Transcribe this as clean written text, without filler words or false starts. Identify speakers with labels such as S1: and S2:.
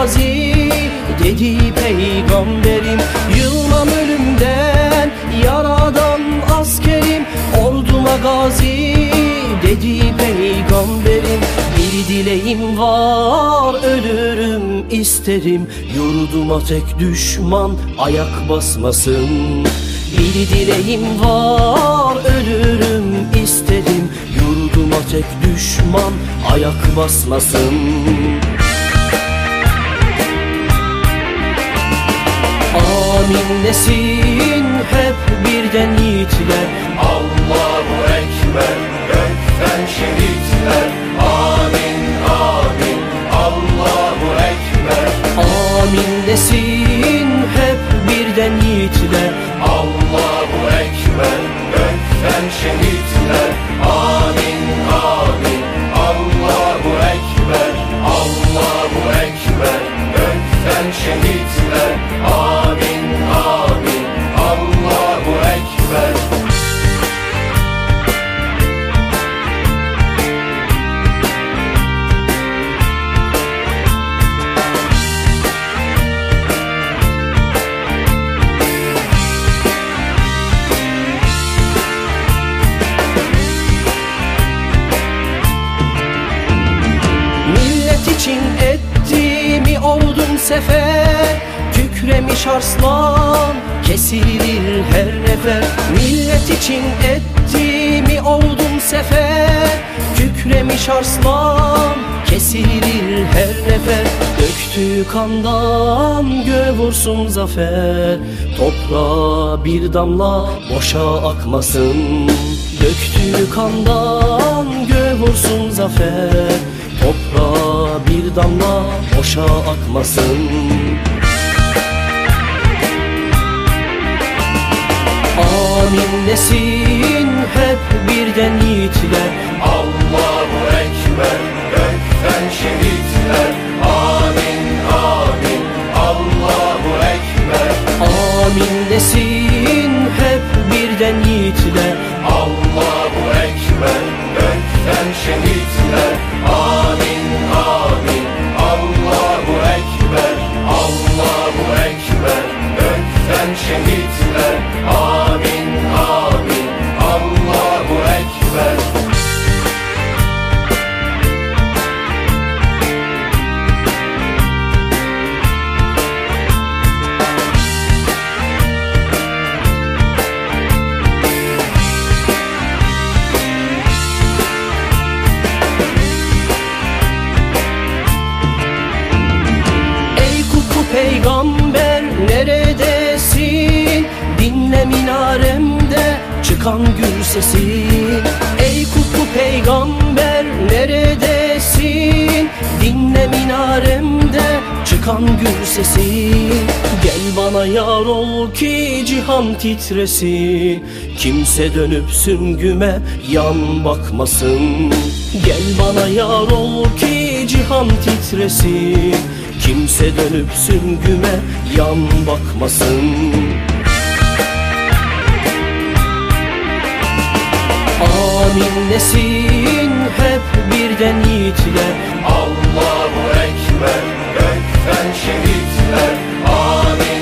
S1: gazi dedi peygamberim. Yılmam ölümden yaradan askerim, orduma gazi dedi peygamberim. Bir dileğim var ölürüm isterim, yurduma tek düşman ayak basmasın. Bir dileğim var ölürüm isterim, yurduma tek düşman ayak basmasın. Amin desin hep birden yiğitler.
S2: Allahu Ekber, gökten şehitler. Amin, amin, Allahu Ekber.
S1: Amin desin hep birden yiğitler.
S2: Allahu Ekber, gökten şehitler. Amin, amin, Allahu Ekber. Allahu Ekber, gökten şehitler. Amin, amin, Allahu Ekber.
S1: İçin ettiğimi oldum sefer, kükremiş arslan kesilir her nefer. Millet için ettiğimi oldum sefer, kükremiş arslan kesilir her nefer. Döktüğü kandan göğe vursun zafer, toprağa bir damla boşa akmasın. Döktüğü kandan göğe vursun zafer, toprağa bir damla boşa akmasın. Amin desin hep birden yiğitler.
S2: Allahu Ekber, gökten şehitler. Amin, amin, Allahu Ekber.
S1: Amin desin hep birden yiğitler.
S2: Allahu Ekber, gökten şehitler. Amin, amin, Allahu Ekber. Allahu Ekber, gökten şehitler. Amin, amin, Allahu Ekber.
S1: Peygamber neredesin? Dinle minaremde çıkan gül sesin. Ey kutlu peygamber neredesin? Dinle minaremde çıkan gül sesin. Gel bana yar ol ki cihan titresin, kimse dönüp süngüme yan bakmasın. Gel bana yar ol ki cihan titresin, kimse dönüp süngüme yan bakmasın. Amin desin hep birden yiğitler.
S2: Allahu Ekber, gökten şehitler. Amin.